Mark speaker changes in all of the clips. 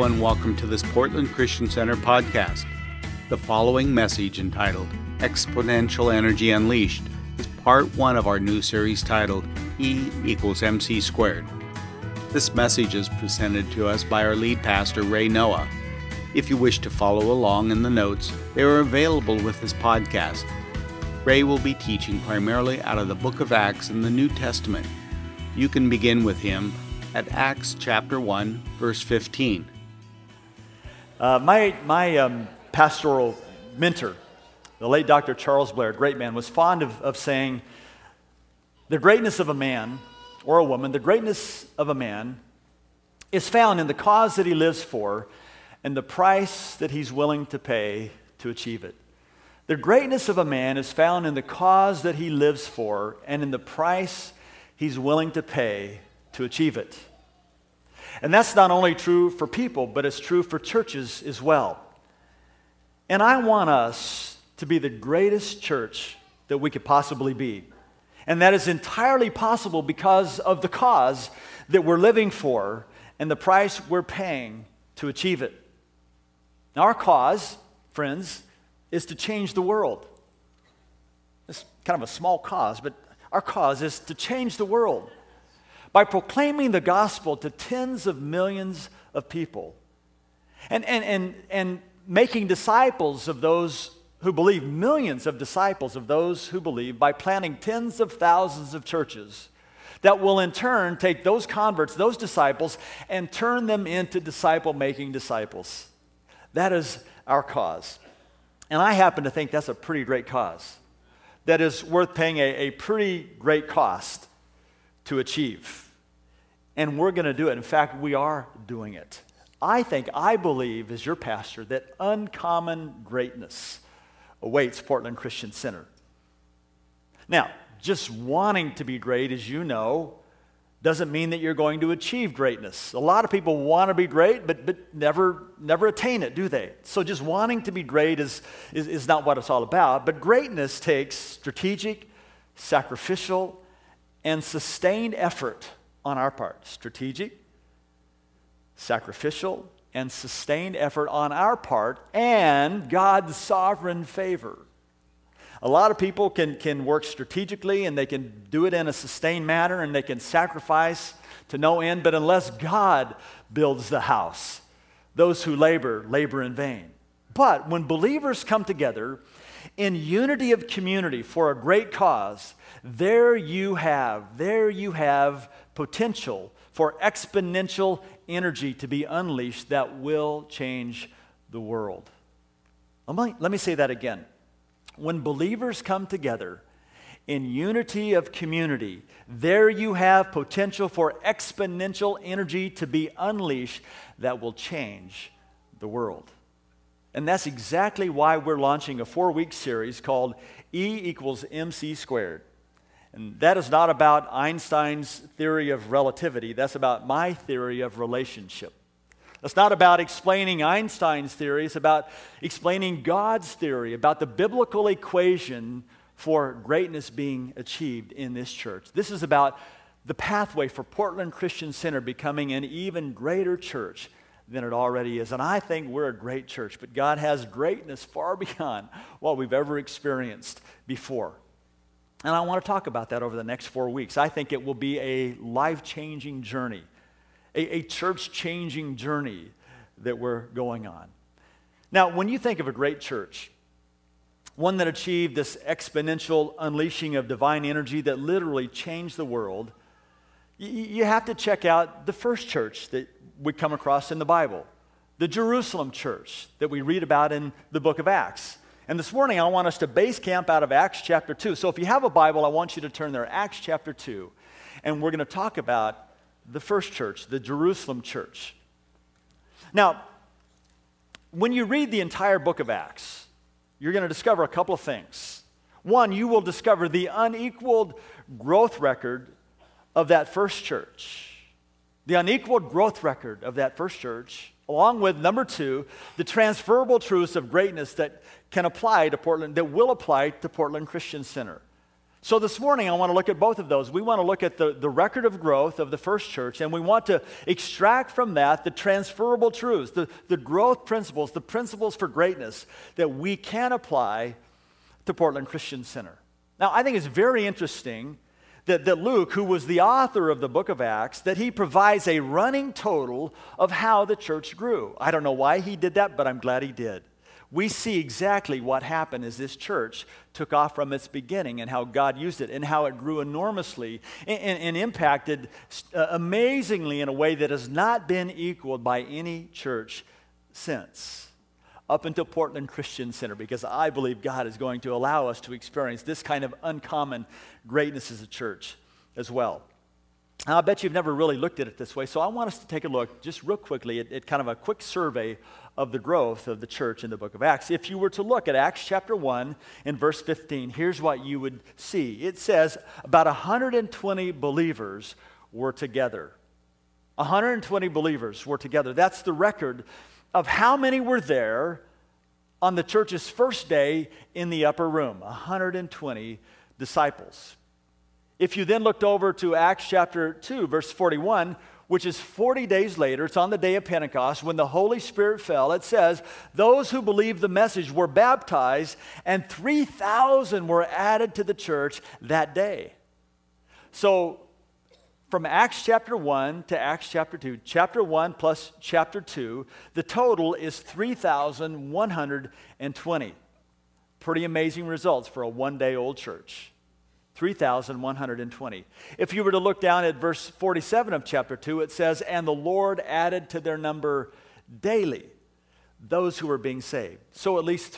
Speaker 1: and welcome to this Portland Christian Center podcast. The following message, entitled Exponential Energy Unleashed, is part one of our new series titled E equals MC squared. This message is presented to us by our lead pastor, Ray Noah. If you wish to follow along in the notes, they are available with this podcast. Ray will be teaching primarily out of the book of Acts in the New Testament. You can begin with him at Acts chapter 1, verse 15.
Speaker 2: My pastoral mentor, the late Dr. Charles Blair, great man, was fond of saying, the greatness of a man or a woman, the greatness of a man is found in the cause that he lives for and the price that he's willing to pay to achieve it. The greatness of a man is found in the cause that he lives for and in the price he's willing to pay to achieve it. And that's not only true for people, but it's true for churches as well. And I want us to be the greatest church that we could possibly be. And that is entirely possible because of the cause that we're living for and the price we're paying to achieve it. Now, our cause, friends, is to change the world. It's kind of a small cause, but our cause is to change the world by proclaiming the gospel to tens of millions of people and making disciples of those who believe, millions of disciples of those who believe, by planting tens of thousands of churches that will in turn take those converts, those disciples, and turn them into disciple-making disciples. That is our cause. And I happen to think that's a pretty great cause that is worth paying a pretty great cost to achieve. And we're going to do it. In fact, we are doing it. I believe, as your pastor, that uncommon greatness awaits Portland Christian Center. Now, just wanting to be great, as you know, doesn't mean that you're going to achieve greatness. A lot of people want to be great, but never attain it, do they? So just wanting to be great is not what it's all about. But greatness takes strategic, sacrificial, and sustained effort on our part. Strategic, sacrificial, and sustained effort on our part, and God's sovereign favor. A lot of people can work strategically, and they can do it in a sustained manner, and they can sacrifice to no end, but unless God builds the house, those who labor in vain. But when believers come together in unity of community for a great cause, there you have potential for exponential energy to be unleashed that will change the world. Let me say that again. When believers come together in unity of community, there you have potential for exponential energy to be unleashed that will change the world. And that's exactly why we're launching a 4-week series called E equals MC squared. And that is not about Einstein's theory of relativity. That's about my theory of relationship. It's not about explaining Einstein's theory. It's about explaining God's theory, about the biblical equation for greatness being achieved in this church. This is about the pathway for Portland Christian Center becoming an even greater church than it already is. And I think we're a great church, but God has greatness far beyond what we've ever experienced before. And I want to talk about that over the next 4 weeks. I think it will be a life-changing journey, a church-changing journey that we're going on. Now, when you think of a great church, one that achieved this exponential unleashing of divine energy that literally changed the world, you have to check out the first church that we come across in the Bible, the Jerusalem church that we read about in the book of Acts. And this morning, I want us to base camp out of Acts chapter 2. So if you have a Bible, I want you to turn there, Acts chapter 2. And we're going to talk about the first church, the Jerusalem church. Now, when you read the entire book of Acts, you're going to discover a couple of things. One, you will discover the unequaled growth record of that first church. The unequaled growth record of that first church, along with, number 2, the transferable truths of greatness that can apply to Portland, that will apply to Portland Christian Center. So this morning, I want to look at both of those. We want to look at the record of growth of the first church, and we want to extract from that the transferable truths, the growth principles, the principles for greatness that we can apply to Portland Christian Center. Now, I think it's very interesting that Luke, who was the author of the book of Acts, that he provides a running total of how the church grew. I don't know why he did that, but I'm glad he did. We see exactly what happened as this church took off from its beginning and how God used it and how it grew enormously and impacted amazingly in a way that has not been equaled by any church since, up until Portland Christian Center, because I believe God is going to allow us to experience this kind of uncommon greatness as a church as well. Now, I bet you've never really looked at it this way, so I want us to take a look just real quickly at kind of a quick survey of the growth of the church in the book of Acts. If you were to look at Acts chapter 1 and verse 15, here's what you would see. It says about 120 believers were together. 120 believers were together. That's the record of how many were there on the church's first day in the upper room. 120 disciples. If you then looked over to Acts chapter 2, verse 41, which is 40 days later, it's on the day of Pentecost, when the Holy Spirit fell, it says, those who believed the message were baptized, and 3,000 were added to the church that day. So, from Acts chapter 1 to Acts chapter 2, chapter 1 plus chapter 2, the total is 3,120. Pretty amazing results for a one-day-old church. 3,120. If you were to look down at verse 47 of chapter 2, it says, and the Lord added to their number daily those who were being saved. So at least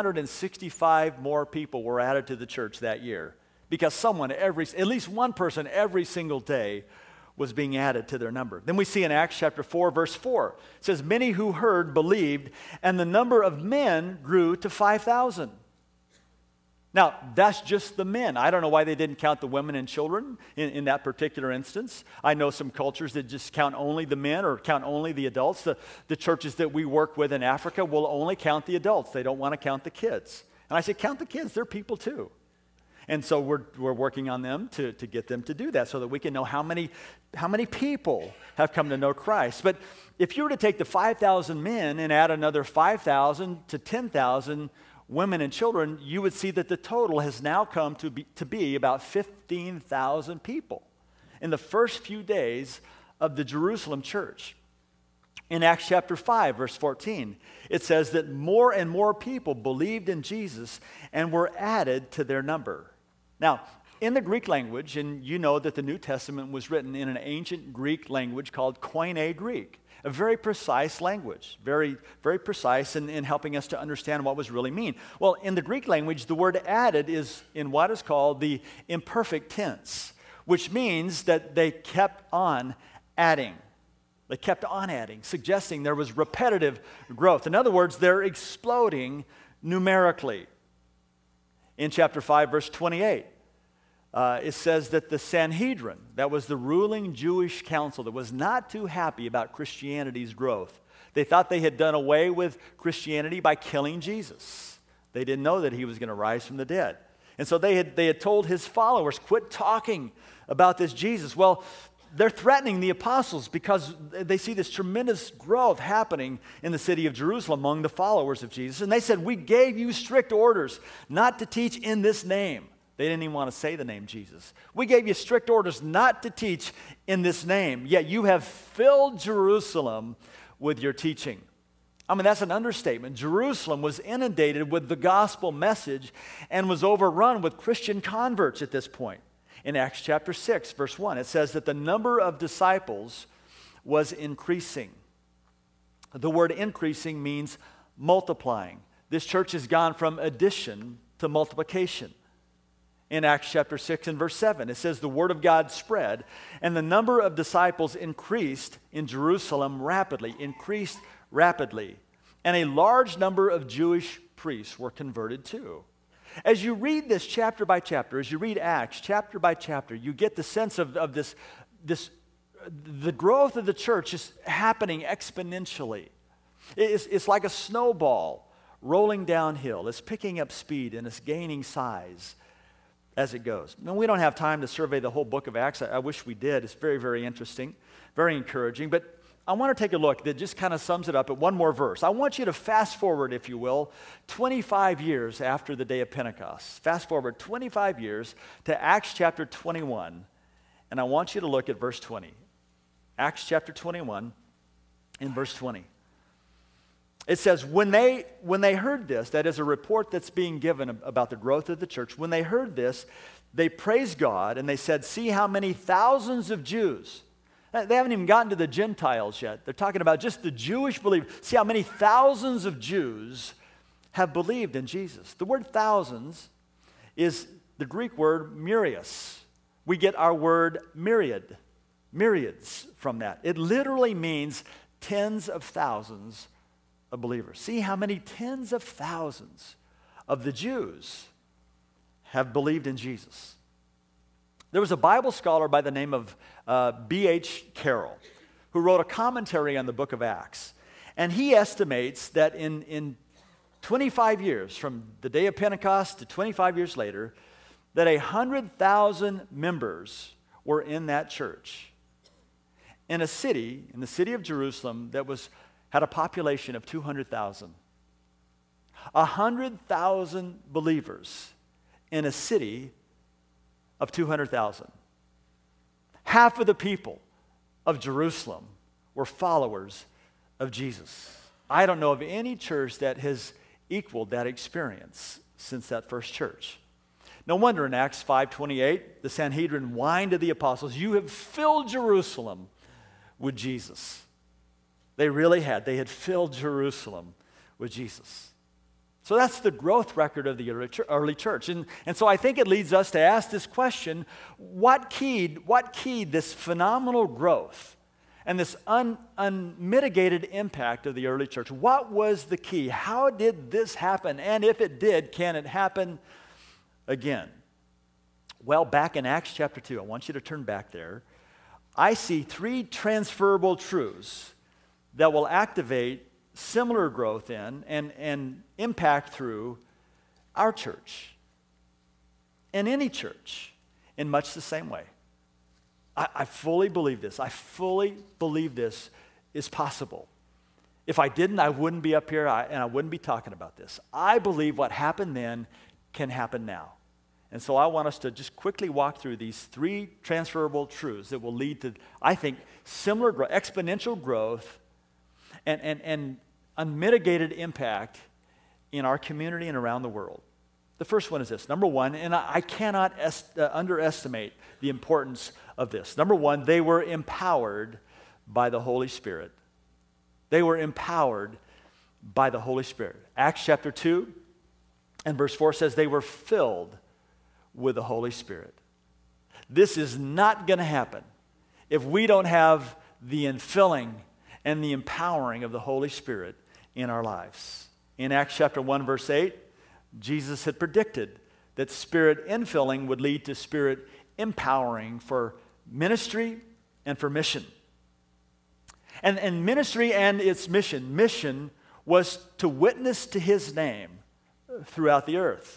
Speaker 2: 365 more people were added to the church that year, because at least one person every single day was being added to their number. Then we see in Acts chapter 4, verse 4, it says, many who heard believed, and the number of men grew to 5,000. Now, that's just the men. I don't know why they didn't count the women and children in that particular instance. I know some cultures that just count only the men or count only the adults. The churches that we work with in Africa will only count the adults. They don't want to count the kids. And I say, count the kids. They're people too. And so we're working on them to get them to do that so that we can know how many people have come to know Christ. But if you were to take the 5,000 men and add another 5,000 to 10,000 women and children, you would see that the total has now come to be about 15,000 people in the first few days of the Jerusalem church. In Acts chapter 5, verse 14, it says that more and more people believed in Jesus and were added to their number. Now, in the Greek language, and you know that the New Testament was written in an ancient Greek language called Koine Greek, a very precise language, very, very precise in helping us to understand what was really mean. Well, in the Greek language, the word added is in what is called the imperfect tense, which means that they kept on adding. They kept on adding, suggesting there was repetitive growth. In other words, they're exploding numerically. In chapter 5, verse 28, it says that the Sanhedrin, that was the ruling Jewish council that was not too happy about Christianity's growth. They thought they had done away with Christianity by killing Jesus. They didn't know that he was going to rise from the dead. And so they had told his followers, quit talking about this Jesus. Well, they're threatening the apostles because they see this tremendous growth happening in the city of Jerusalem among the followers of Jesus. And they said, we gave you strict orders not to teach in this name. They didn't even want to say the name Jesus. We gave you strict orders not to teach in this name, yet you have filled Jerusalem with your teaching. I mean, that's an understatement. Jerusalem was inundated with the gospel message and was overrun with Christian converts at this point. In Acts chapter 6, verse 1, it says that the number of disciples was increasing. The word increasing means multiplying. This church has gone from addition to multiplication. In Acts chapter 6 and verse 7, it says the word of God spread, and the number of disciples increased in Jerusalem rapidly, and a large number of Jewish priests were converted too. As you read this chapter by chapter, as you read Acts chapter by chapter, you get the sense of the growth of the church is happening exponentially. It's like a snowball rolling downhill. It's picking up speed and it's gaining size. as it goes. Now, we don't have time to survey the whole book of Acts. I wish we did. It's very, very interesting, very encouraging. But I want to take a look that just kind of sums it up at one more verse. I want you to fast forward, if you will, 25 years after the day of Pentecost. Fast forward 25 years to Acts chapter 21, and I want you to look at verse 20. Acts chapter 21 in verse 20. It says, when they heard this, that is a report that's being given about the growth of the church, when they heard this, they praised God, and they said, see how many thousands of Jews. They haven't even gotten to the Gentiles yet. They're talking about just the Jewish believers. See how many thousands of Jews have believed in Jesus. The word thousands is the Greek word myrios. We get our word myriad, myriads from that. It literally means tens of thousands of believers. See how many tens of thousands of the Jews have believed in Jesus. There was a Bible scholar by the name of B.H. Carroll who wrote a commentary on the book of Acts. And he estimates that in 25 years, from the day of Pentecost to 25 years later, that 100,000 members were in that church. In a city, in the city of Jerusalem, that had a population of 200,000. 100,000 believers in a city of 200,000. Half of the people of Jerusalem were followers of Jesus. I don't know of any church that has equaled that experience since that first church. No wonder in Acts 5:28, the Sanhedrin whined to the apostles, you have filled Jerusalem with Jesus. They really had. They had filled Jerusalem with Jesus. So that's the growth record of the early church. And so I think it leads us to ask this question, what keyed this phenomenal growth and this unmitigated impact of the early church? What was the key? How did this happen? And if it did, can it happen again? Well, back in Acts chapter 2, I want you to turn back there. I see three transferable truths that will activate similar growth in and impact through our church and any church in much the same way. I fully believe this. I fully believe this is possible. If I didn't, I wouldn't be up here and I wouldn't be talking about this. I believe what happened then can happen now. And so I want us to just quickly walk through these three transferable truths that will lead to, I think, similar growth, exponential growth and unmitigated impact in our community and around the world. The first one is this. Number one, and I cannot underestimate the importance of this. Number one, they were empowered by the Holy Spirit. They were empowered by the Holy Spirit. Acts chapter 2 and verse 4 says they were filled with the Holy Spirit. This is not going to happen if we don't have the infilling and the empowering of the Holy Spirit in our lives. In Acts chapter 1, verse 8, Jesus had predicted that Spirit infilling would lead to Spirit empowering for ministry and for mission. And ministry and its mission. Mission was to witness to His name throughout the earth.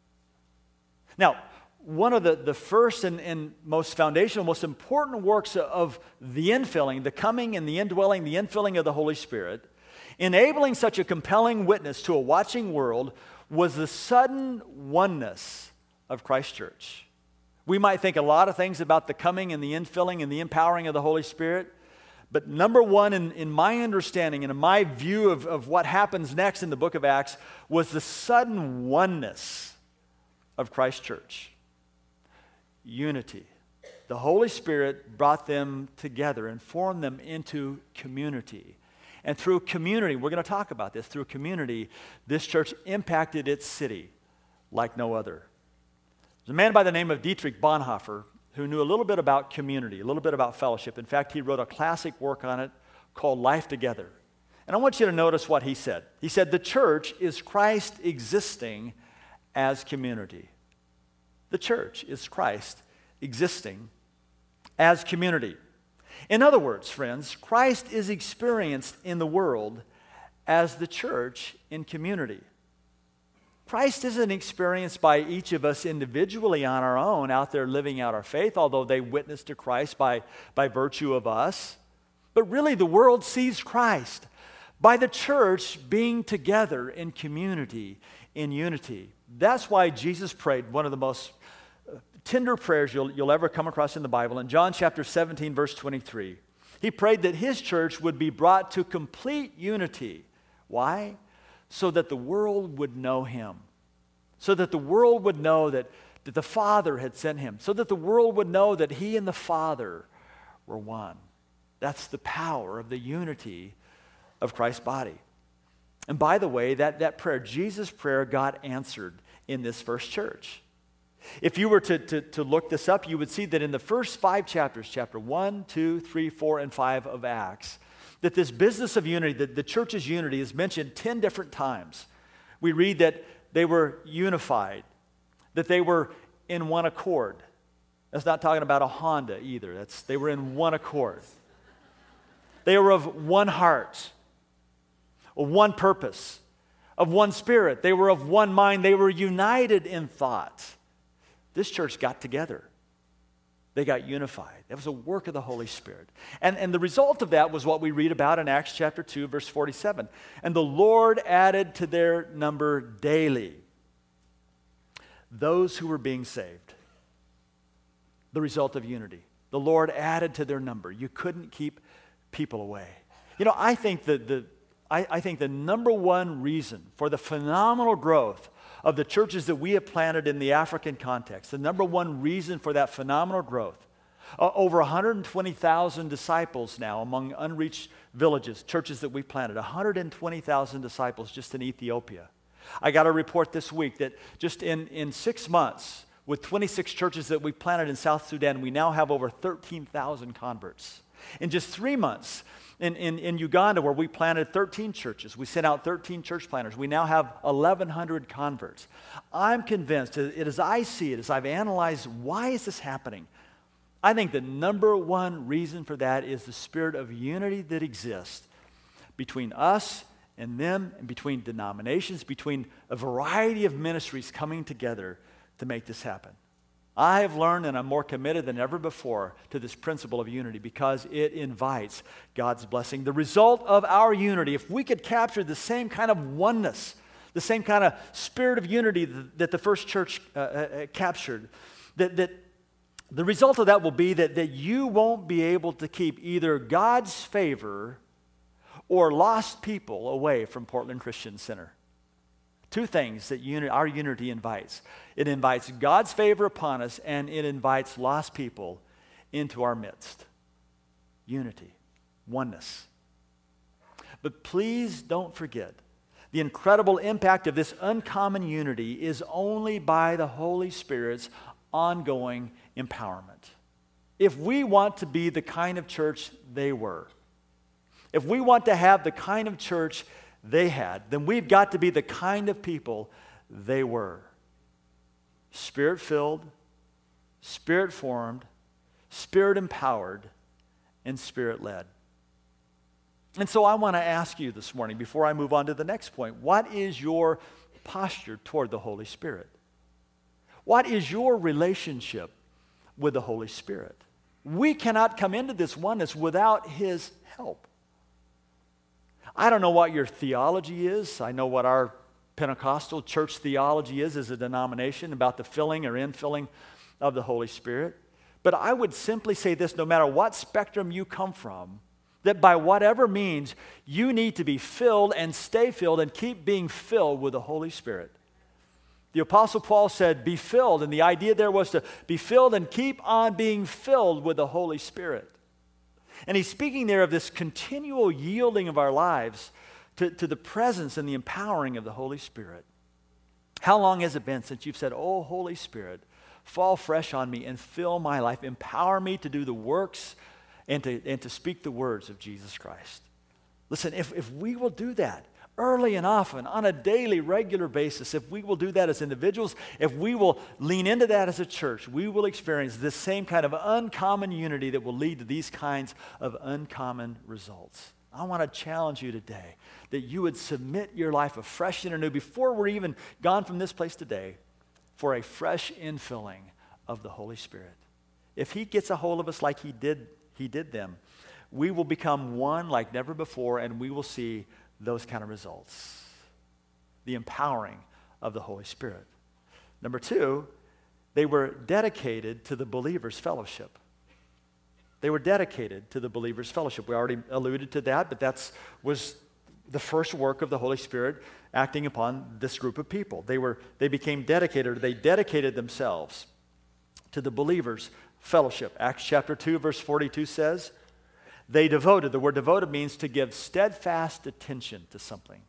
Speaker 2: Now, one of the first and most foundational, most important works of the infilling, the coming and the indwelling, the infilling of the Holy Spirit, enabling such a compelling witness to a watching world, was the sudden oneness of Christ Church. We might think a lot of things about the coming and the infilling and the empowering of the Holy Spirit, but number one in my understanding and in my view of what happens next in the book of Acts was the sudden oneness of Christ Church. Unity. The Holy Spirit brought them together and formed them into community. And through community, we're going to talk about this, through community, this church impacted its city like no other. There's a man by the name of Dietrich Bonhoeffer who knew a little bit about community, a little bit about fellowship. In fact, he wrote a classic work on it called Life Together. And I want you to notice what he said. He said, the church is Christ existing as community. The church is Christ existing as community. In other words, friends, Christ is experienced in the world as the church in community. Christ isn't experienced by each of us individually on our own out there living out our faith, although they witness to Christ by virtue of us. But really, the world sees Christ by the church being together in community, in unity. That's why Jesus prayed one of the most tender prayers you'll ever come across in the Bible. In John chapter 17, verse 23, he prayed that his church would be brought to complete unity. Why? So that the world would know him. So that the world would know that the Father had sent him. So that the world would know that he and the Father were one. That's the power of the unity of Christ's body. And by the way, that prayer, Jesus' prayer, got answered in this first church. If you were to look this up, you would see that in the first 5 chapters, chapter 1, 2, 3, 4, and 5 of Acts, that this business of unity, that the church's unity, is mentioned 10 different times. We read that they were unified, that they were in one accord. That's not talking about a Honda either. They were in one accord. They were of one heart, of one purpose, of one spirit. They were of one mind. They were united in thought. This church got together. They got unified. That was a work of the Holy Spirit. And the result of that was what we read about in Acts chapter 2, verse 47. And the Lord added to their number daily those who were being saved. The result of unity. The Lord added to their number. You couldn't keep people away. You know, I think the number one reason for the phenomenal growth of the churches that we have planted in the African context, the number one reason for that phenomenal growth, over 120,000 disciples now among unreached villages, churches that we've planted, 120,000 disciples just in Ethiopia. I got a report this week that just in 6 months, with 26 churches that we've planted in South Sudan, we now have over 13,000 converts. In just 3 months, in Uganda, where we planted 13 churches, we sent out 13 church planters. We now have 1,100 converts. I'm convinced, as I see it, as I've analyzed why is this happening, I think the number one reason for that is the spirit of unity that exists between us and them, and between denominations, between a variety of ministries coming together to make this happen. I have learned, and I'm more committed than ever before to this principle of unity because it invites God's blessing. The result of our unity, if we could capture the same kind of oneness, the same kind of spirit of unity that the first church captured, that the result of that will be that you won't be able to keep either God's favor or lost people away from Portland Christian Center. Two things that our unity invites. It invites God's favor upon us, and it invites lost people into our midst. Unity, oneness. But please don't forget, the incredible impact of this uncommon unity is only by the Holy Spirit's ongoing empowerment. If we want to be the kind of church they were, if we want to have the kind of church they had, then we've got to be the kind of people they were. Spirit-filled, Spirit-formed, Spirit-empowered, and Spirit-led. And so I want to ask you this morning, before I move on to the next point, what is your posture toward the Holy Spirit? What is your relationship with the Holy Spirit? We cannot come into this oneness without His help. I don't know what your theology is. I know what our Pentecostal church theology is as a denomination about the filling or infilling of the Holy Spirit. But I would simply say this, no matter what spectrum you come from, that by whatever means, you need to be filled and stay filled and keep being filled with the Holy Spirit. The Apostle Paul said, be filled, and the idea there was to be filled and keep on being filled with the Holy Spirit. And he's speaking there of this continual yielding of our lives to the presence and the empowering of the Holy Spirit. How long has it been since you've said, oh, Holy Spirit, fall fresh on me and fill my life, empower me to do the works and to speak the words of Jesus Christ? Listen, if we will do that early and often, on a daily, regular basis, if we will do that as individuals, if we will lean into that as a church, we will experience this same kind of uncommon unity that will lead to these kinds of uncommon results. I want to challenge you today that you would submit your life afresh and anew before we're even gone from this place today for a fresh infilling of the Holy Spirit. If he gets a hold of us like he did them, we will become one like never before, and we will see those kind of results. The empowering of the Holy Spirit. Number two, they were dedicated to the believer's fellowship. They were dedicated to the believer's fellowship. We already alluded to that, but that was the first work of the Holy Spirit acting upon this group of people. They became dedicated, or they dedicated themselves to the believer's fellowship. Acts chapter 2, verse 42 says, they devoted. The word devoted means to give steadfast attention to something.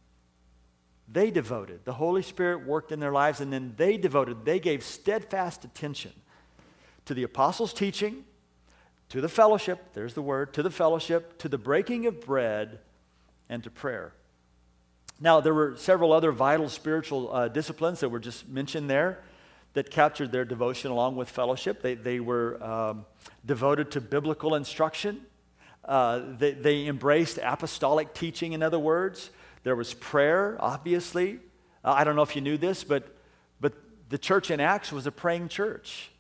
Speaker 2: They devoted. The Holy Spirit worked in their lives, and then they devoted. They gave steadfast attention to the apostles' teaching, to the fellowship, there's the word, to the fellowship, to the breaking of bread, and to prayer. Now, there were several other vital spiritual disciplines that were just mentioned there that captured their devotion along with fellowship. They were devoted to biblical instruction. They embraced apostolic teaching, in other words. There was prayer, obviously. I don't know if you knew this, but the church in Acts was a praying church.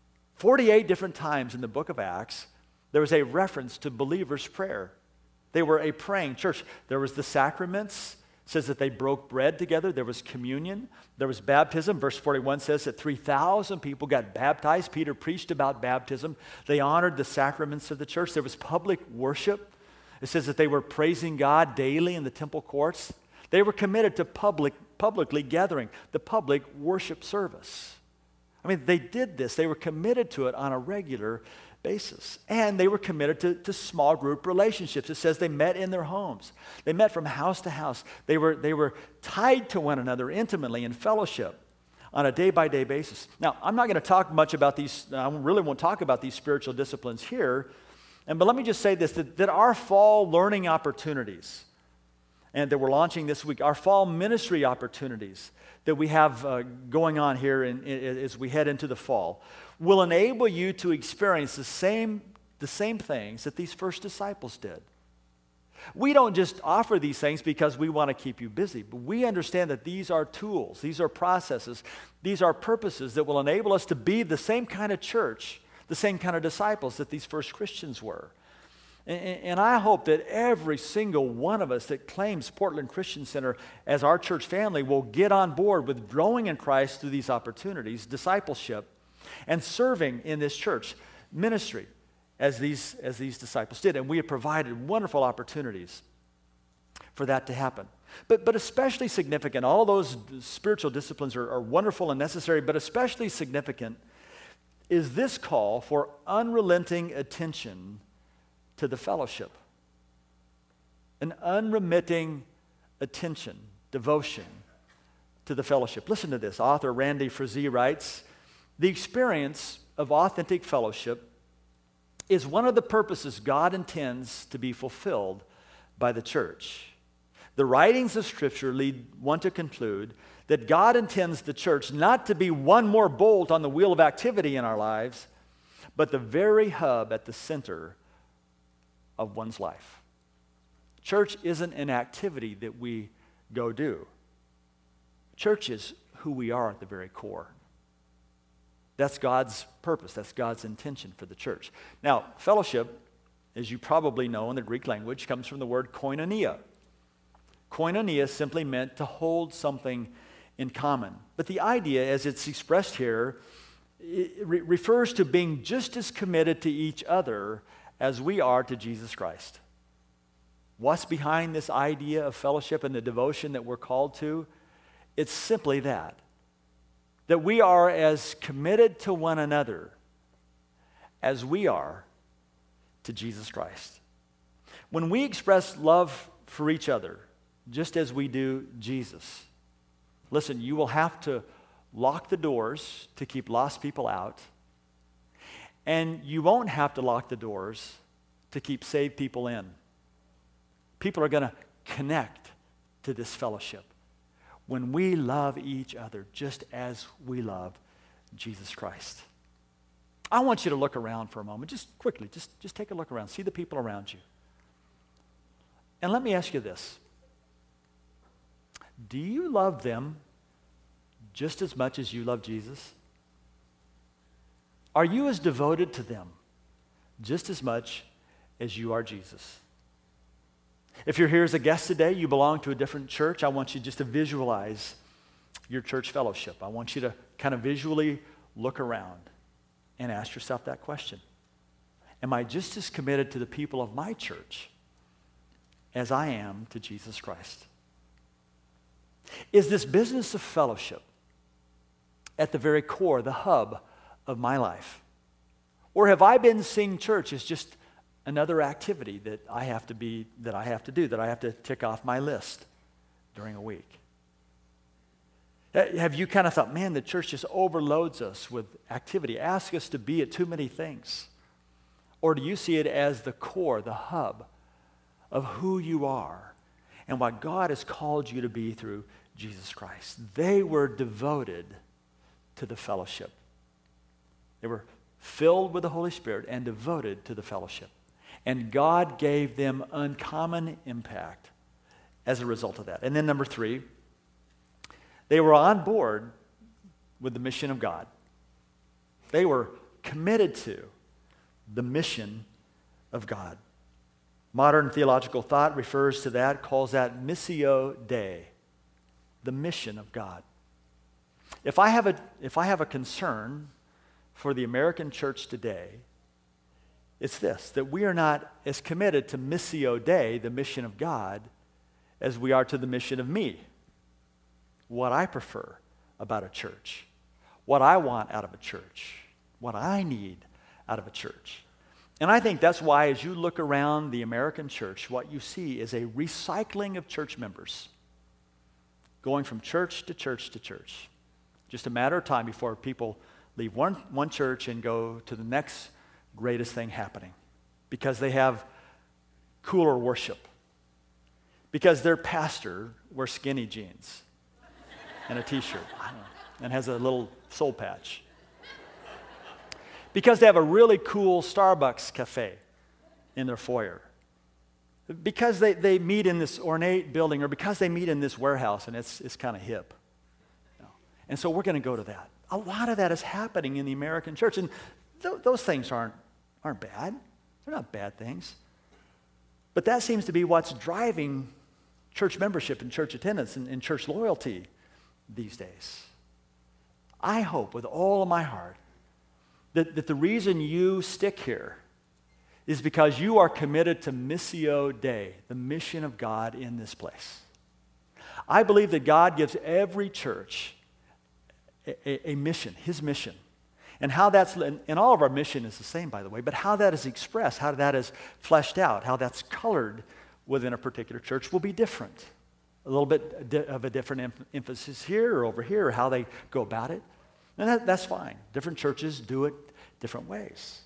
Speaker 2: 48 different times in the book of Acts, there was a reference to believers' prayer. They were a praying church. There was the sacraments. It says that they broke bread together. There was communion. There was baptism. Verse 41 says that 3,000 people got baptized. Peter preached about baptism. They honored the sacraments of the church. There was public worship. It says that they were praising God daily in the temple courts. They were committed to publicly gathering, the public worship service. I mean, they did this. They were committed to it on a regular basis. And they were committed to small group relationships. It says they met in their homes. They met from house to house. They were tied to one another intimately in fellowship on a day-by-day basis. Now, I'm not going to talk much about these. I really won't talk about these spiritual disciplines here. But let me just say this, that our fall learning opportunities, and that we're launching this week, our fall ministry opportunities that we have going on here as we head into the fall, will enable you to experience the same things that these first disciples did. We don't just offer these things because we want to keep you busy, but we understand that these are tools, these are processes, these are purposes that will enable us to be the same kind of church, the same kind of disciples that these first Christians were. And I hope that every single one of us that claims Portland Christian Center as our church family will get on board with growing in Christ through these opportunities, discipleship, and serving in this church ministry as these disciples did. And we have provided wonderful opportunities for that to happen. But especially significant, all those spiritual disciplines are wonderful and necessary, but especially significant is this call for unrelenting attention to the fellowship. An unremitting attention, devotion to the fellowship. Listen to this. Author Randy Frazee writes, the experience of authentic fellowship is one of the purposes God intends to be fulfilled by the church. The writings of Scripture lead one to conclude that God intends the church not to be one more bolt on the wheel of activity in our lives, but the very hub at the center of one's life. Church isn't an activity that we go do. Church is who we are at the very core. That's God's purpose. That's God's intention for the church. Now, fellowship, as you probably know in the Greek language, comes from the word koinonia. Koinonia simply meant to hold something in common. But the idea, as it's expressed here, it refers to being just as committed to each other as we are to Jesus Christ. What's behind this idea of fellowship and the devotion that we're called to? It's simply that we are as committed to one another as we are to Jesus Christ. When we express love for each other, just as we do Jesus, listen, you will have to lock the doors to keep lost people out. And you won't have to lock the doors to keep saved people in. People are going to connect to this fellowship when we love each other just as we love Jesus Christ. I want you to look around for a moment, just quickly, just take a look around. See the people around you. And let me ask you this. Do you love them just as much as you love Jesus? Are you as devoted to them just as much as you are Jesus? If you're here as a guest today, you belong to a different church, I want you just to visualize your church fellowship. I want you to kind of visually look around and ask yourself that question. Am I just as committed to the people of my church as I am to Jesus Christ? Is this business of fellowship at the very core, the hub of my life? Or have I been seeing church as just another activity that I have to tick off my list during a week? Have you kind of thought, man, the church just overloads us with activity, asks us to be at too many things? Or do you see it as the core, the hub of who you are and what God has called you to be through Jesus Christ? They were devoted to the fellowship. They were filled with the Holy Spirit and devoted to the fellowship. And God gave them uncommon impact as a result of that. And then number 3, they were on board with the mission of God. They were committed to the mission of God. Modern theological thought refers to that, calls that missio Dei, the mission of God. If I have a concern for the American church today, it's this, that we are not as committed to missio Dei, the mission of God, as we are to the mission of me. What I prefer about a church, what I want out of a church, what I need out of a church. And I think that's why as you look around the American church, what you see is a recycling of church members going from church to church to church. Just a matter of time before people leave one church and go to the next greatest thing happening because they have cooler worship, because their pastor wears skinny jeans and a t-shirt and has a little soul patch, because they have a really cool Starbucks cafe in their foyer, because they meet in this ornate building, or because they meet in this warehouse and it's kind of hip. And so we're going to go to that. A lot of that is happening in the American church, and those things aren't bad. They're not bad things. But that seems to be what's driving church membership and church attendance and church loyalty these days. I hope with all of my heart that the reason you stick here is because you are committed to missio Dei, the mission of God in this place. I believe that God gives every church a mission, his mission. And how that's, and all of our mission is the same, by the way, but how that is expressed, how that is fleshed out, how that's colored within a particular church will be different. A little bit of a different emphasis here or over here, or how they go about it. And that's fine. Different churches do it different ways.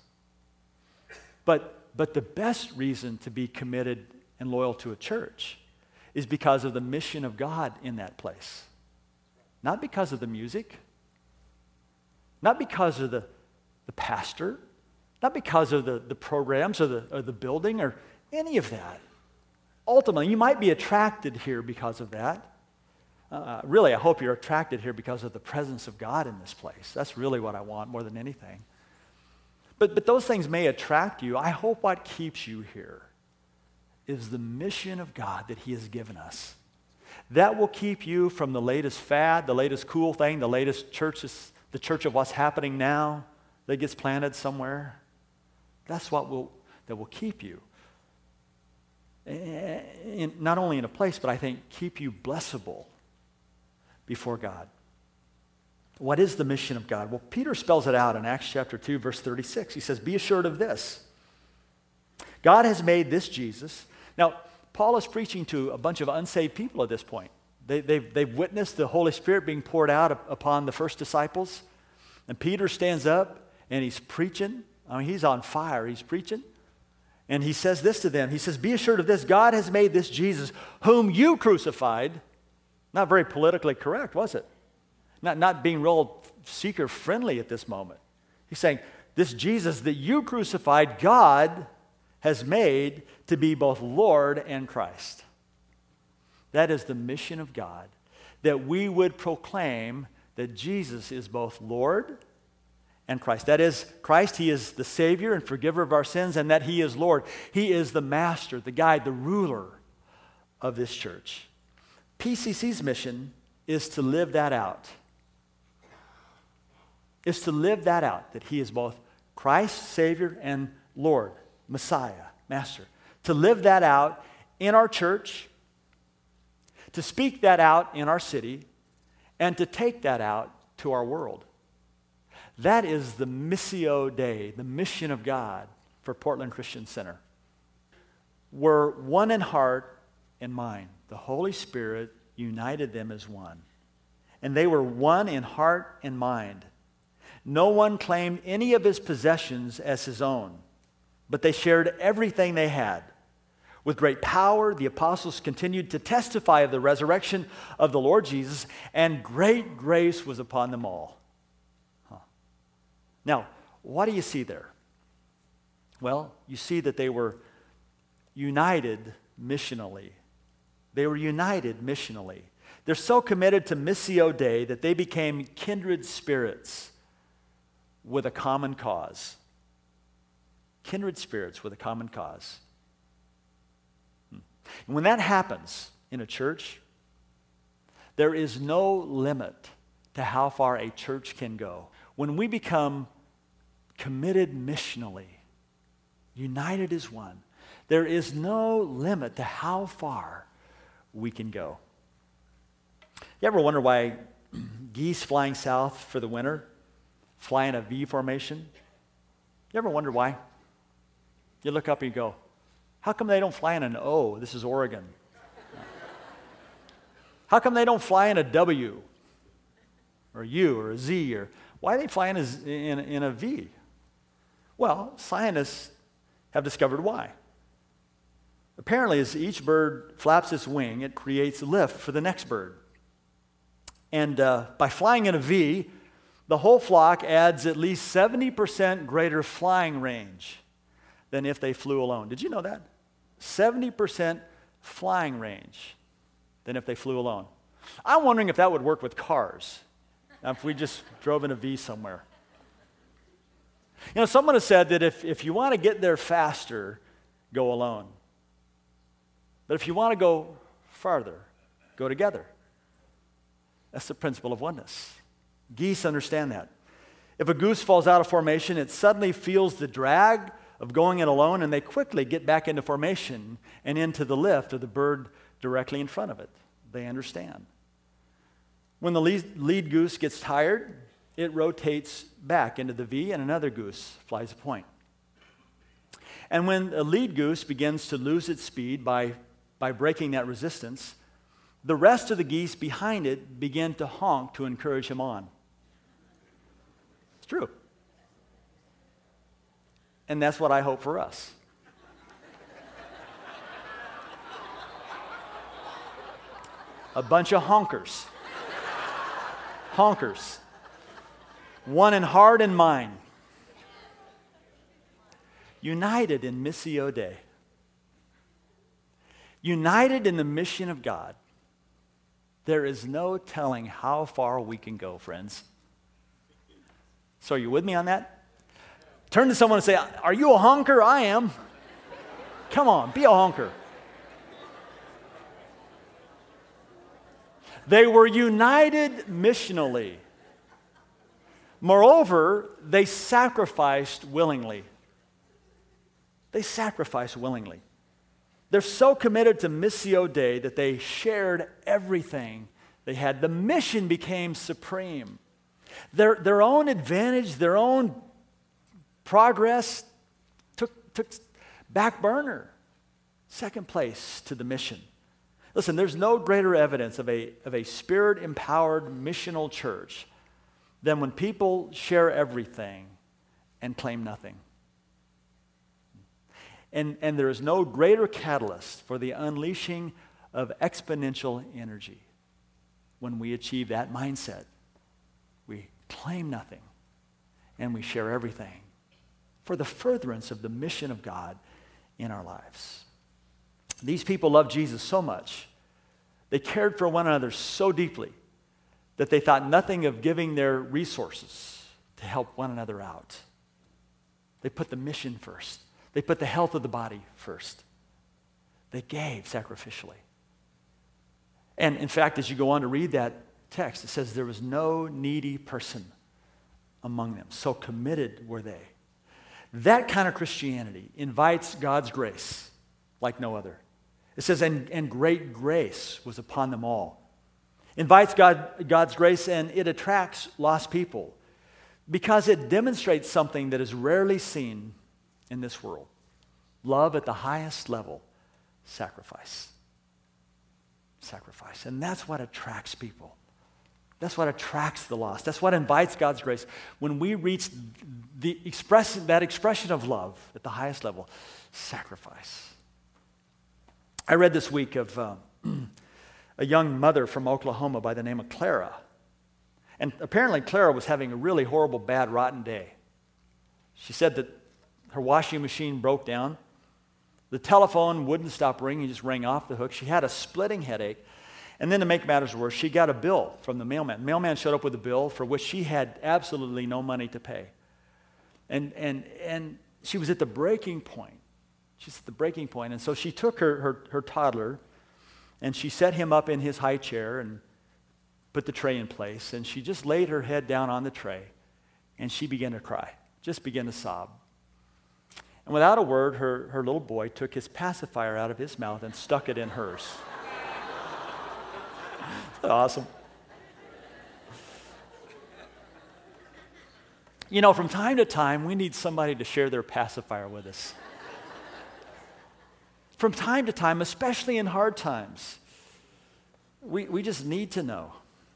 Speaker 2: But the best reason to be committed and loyal to a church is because of the mission of God in that place. Not because of the music, not because of the pastor, not because of the programs or the building or any of that. Ultimately, you might be attracted here because of that. Really, I hope you're attracted here because of the presence of God in this place. That's really what I want more than anything. But those things may attract you. I hope what keeps you here is the mission of God that he has given us. That will keep you from the latest fad, the latest cool thing, the latest churches, the church of what's happening now that gets planted somewhere. That's that will keep you. Not only in a place, but I think keep you blessable before God. What is the mission of God? Well, Peter spells it out in Acts chapter 2, verse 36. He says, be assured of this. God has made this Jesus. Now, Paul is preaching to a bunch of unsaved people at this point. They've witnessed the Holy Spirit being poured out upon the first disciples. And Peter stands up and he's preaching. I mean, he's on fire. He's preaching. And he says this to them. He says, be assured of this. God has made this Jesus, whom you crucified. Not very politically correct, was it? Not being real seeker-friendly at this moment. He's saying, this Jesus that you crucified, God has made to be both Lord and Christ. That is the mission of God, that we would proclaim that Jesus is both Lord and Christ. That is, Christ, he is the Savior and forgiver of our sins, and that he is Lord. He is the master, the guide, the ruler of this church. PCC's mission is to live that out. Is to live that out, that he is both Christ, Savior, and Lord, Messiah, Master. To live that out in our church, to speak that out in our city, and to take that out to our world. That is the Missio Dei, the mission of God for Portland Christian Center. We're one in heart and mind. The Holy Spirit united them as one. And they were one in heart and mind. No one claimed any of his possessions as his own, but they shared everything they had. With great power, the apostles continued to testify of the resurrection of the Lord Jesus, and great grace was upon them all. Now, what do you see there? Well, you see that they were united missionally. They were united missionally. They're so committed to Missio Dei that they became kindred spirits with a common cause. Kindred spirits with a common cause. And when that happens in a church, there is no limit to how far a church can go. When we become committed missionally, united as one, there is no limit to how far we can go. You ever wonder why geese flying south for the winter fly in a V formation? You ever wonder why? You look up and you go, how come they don't fly in an O? This is Oregon. How come they don't fly in a W or U or a Z? Or why are they flying in a V? Well, scientists have discovered why. Apparently, as each bird flaps its wing, it creates lift for the next bird. And by flying in a V, the whole flock adds at least 70% greater flying range than if they flew alone. Did you know that? 70% flying range than if they flew alone. I'm wondering if that would work with cars, if we just drove in a V somewhere. You know, someone has said that if you want to get there faster, go alone. But if you want to go farther, go together. That's the principle of oneness. Geese understand that. If a goose falls out of formation, it suddenly feels the drag of going it alone, and they quickly get back into formation and into the lift of the bird directly in front of it. They understand. When the lead goose gets tired, it rotates back into the V, and another goose flies a point. And when a lead goose begins to lose its speed by breaking that resistance, the rest of the geese behind it begin to honk to encourage him on. It's true. And that's what I hope for us. A bunch of honkers. Honkers. One in heart and mind. United in Missio Dei. United in the mission of God. There is no telling how far we can go, friends. So are you with me on that? Turn to someone and say, are you a honker? I am. Come on, be a honker. They were united missionally. Moreover, they sacrificed willingly. They sacrificed willingly. They're so committed to Missio Dei that they shared everything they had. The mission became supreme. Their own advantage, their own progress took back burner. Second place to the mission. Listen, there's no greater evidence of a spirit-empowered missional church than when people share everything and claim nothing. And there is no greater catalyst for the unleashing of exponential energy when we achieve that mindset. We claim nothing and we share everything for the furtherance of the mission of God in our lives. These people loved Jesus so much, they cared for one another so deeply that they thought nothing of giving their resources to help one another out. They put the mission first. They put the health of the body first. They gave sacrificially. And in fact, as you go on to read that text, it says there was no needy person among them. So committed were they. That kind of Christianity invites God's grace like no other. It says, and great grace was upon them all. Invites God's grace, and it attracts lost people because it demonstrates something that is rarely seen in this world. Love at the highest level, sacrifice. Sacrifice. And that's what attracts people. That's what attracts the lost. That's what invites God's grace. When we reach that expression of love at the highest level, sacrifice. I read this week of a young mother from Oklahoma by the name of Clara. And apparently Clara was having a really horrible, bad, rotten day. She said that her washing machine broke down. The telephone wouldn't stop ringing, just rang off the hook. She had a splitting headache. And then to make matters worse, she got a bill from the mailman. The mailman showed up with a bill for which she had absolutely no money to pay. And she was at the breaking point. She's at the breaking point. And so she took her toddler and she set him up in his high chair and put the tray in place. And she just laid her head down on the tray and she began to cry, just began to sob. And without a word, her little boy took his pacifier out of his mouth and stuck it in hers. Awesome. You know, from time to time, we need somebody to share their pacifier with us. From time to time, especially in hard times, we just need to know.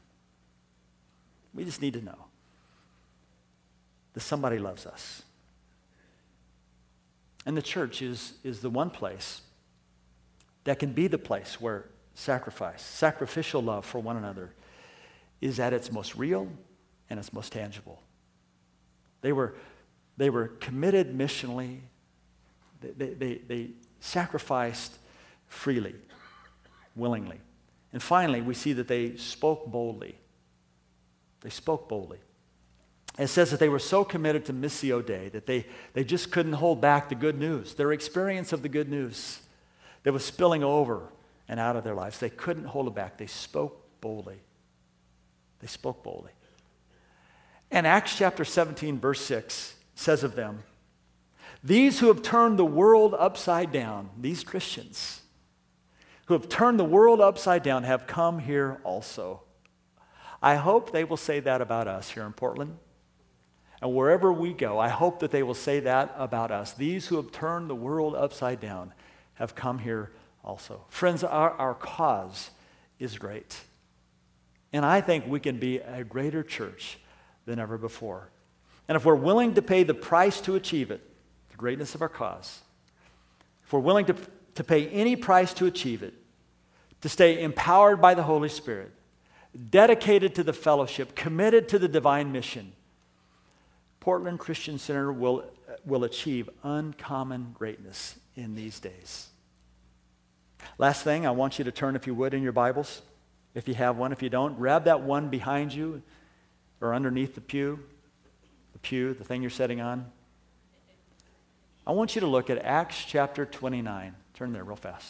Speaker 2: We just need to know that somebody loves us. And the church is the one place that can be the place where sacrificial love for one another is at its most real and its most tangible. They were committed missionally. They sacrificed freely, willingly. And finally, we see that they spoke boldly. They spoke boldly. It says that they were so committed to Missio Dei that they just couldn't hold back the good news, their experience of the good news that was spilling over and out of their lives. They couldn't hold it back. They spoke boldly. They spoke boldly. And Acts chapter 17, verse 6 says of them, these who have turned the world upside down, these Christians who have turned the world upside down have come here also. I hope they will say that about us here in Portland. And wherever we go, I hope that they will say that about us. These who have turned the world upside down have come here also. Friends, our cause is great. And I think we can be a greater church than ever before. And if we're willing to pay the price to achieve it, the greatness of our cause, if we're willing to pay any price to achieve it, to stay empowered by the Holy Spirit, dedicated to the fellowship, committed to the divine mission, Portland Christian Center will achieve uncommon greatness in these days. Last thing, I want you to turn, if you would, in your Bibles. If you have one, if you don't, grab that one behind you or underneath the pew, the thing you're sitting on. I want you to look at Acts chapter 29. Turn there real fast.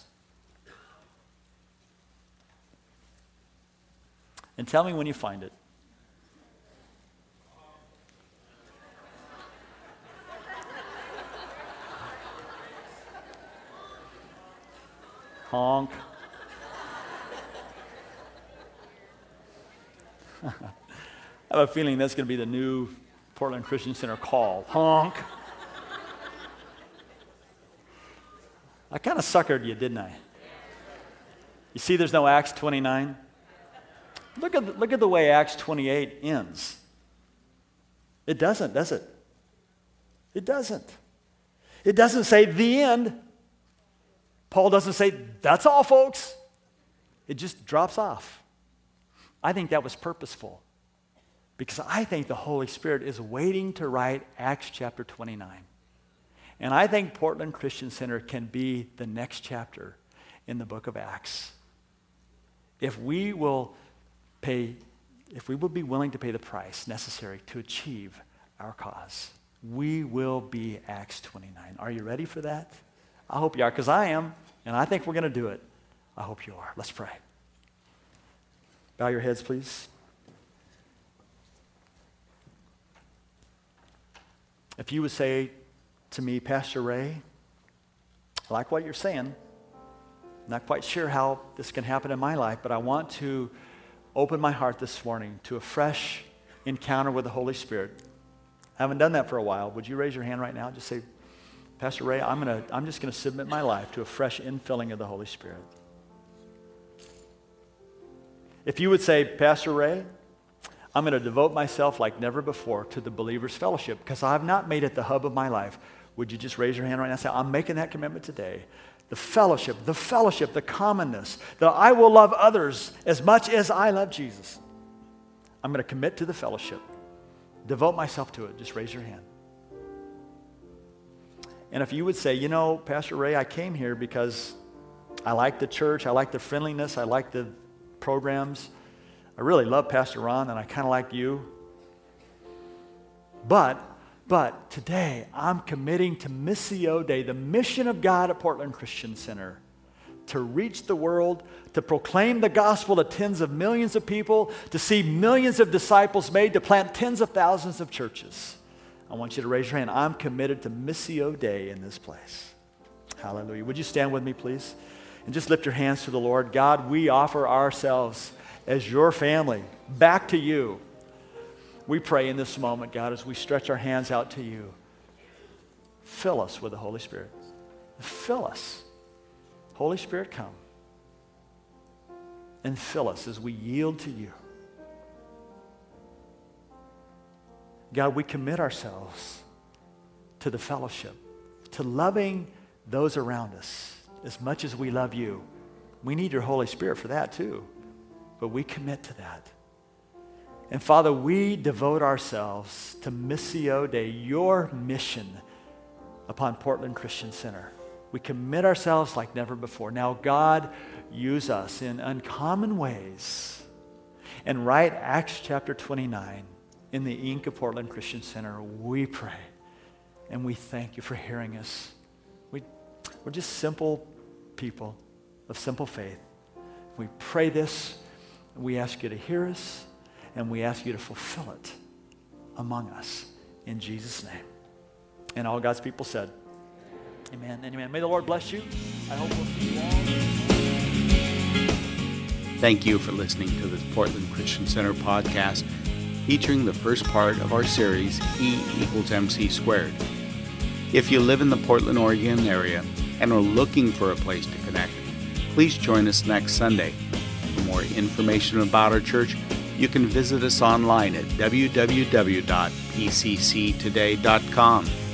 Speaker 2: And tell me when you find it. Honk. I have a feeling that's going to be the new Portland Christian Center call. Honk. I kind of suckered you, didn't I? You see there's no Acts 29? Look at the way Acts 28 ends. It doesn't, does it? It doesn't. It doesn't say the end. Paul doesn't say, that's all, folks. It just drops off. I think that was purposeful because I think the Holy Spirit is waiting to write Acts chapter 29. And I think Portland Christian Center can be the next chapter in the book of Acts. If we will be willing to pay the price necessary to achieve our cause, we will be Acts 29. Are you ready for that? I hope you are, because I am, and I think we're going to do it. I hope you are. Let's pray. Bow your heads, please. If you would say to me, Pastor Ray, I like what you're saying. Not quite sure how this can happen in my life, but I want to open my heart this morning to a fresh encounter with the Holy Spirit. I haven't done that for a while. Would you raise your hand right now? Just say, Pastor Ray, I'm just going to submit my life to a fresh infilling of the Holy Spirit. If you would say, Pastor Ray, I'm going to devote myself like never before to the Believer's Fellowship because I've not made it the hub of my life. Would you just raise your hand right now and say, I'm making that commitment today. The fellowship, the commonness, that I will love others as much as I love Jesus. I'm going to commit to the fellowship. Devote myself to it. Just raise your hand. And if you would say, you know, Pastor Ray, I came here because I like the church, I like the friendliness, I like the programs. I really love Pastor Ron, and I kind of like you. But today, I'm committing to Missio Dei, the mission of God at Portland Christian Center, to reach the world, to proclaim the gospel to tens of millions of people, to see millions of disciples made, to plant tens of thousands of churches. I want you to raise your hand. I'm committed to Missio Dei in this place. Hallelujah. Would you stand with me, please? And just lift your hands to the Lord. God, we offer ourselves as your family back to you. We pray in this moment, God, as we stretch our hands out to you, fill us with the Holy Spirit. Fill us. Holy Spirit, come and fill us as we yield to you. God, we commit ourselves to the fellowship, to loving those around us as much as we love you. We need your Holy Spirit for that too, but we commit to that. And Father, we devote ourselves to Missio Dei, your mission upon Portland Christian Center. We commit ourselves like never before. Now, God, use us in uncommon ways and write Acts chapter 29 in the ink of Portland Christian Center. We pray and we thank you for hearing us. We're just simple people of simple faith. We pray this, and we ask you to hear us, and we ask you to fulfill it among us in Jesus' name. And all God's people said, amen and amen. May the Lord bless you. I hope we'll see you all.
Speaker 1: Thank you for listening to the Portland Christian Center podcast, featuring the first part of our series, E = MC squared. If you live in the Portland, Oregon area and are looking for a place to connect, please join us next Sunday. For more information about our church, you can visit us online at www.pcctoday.com.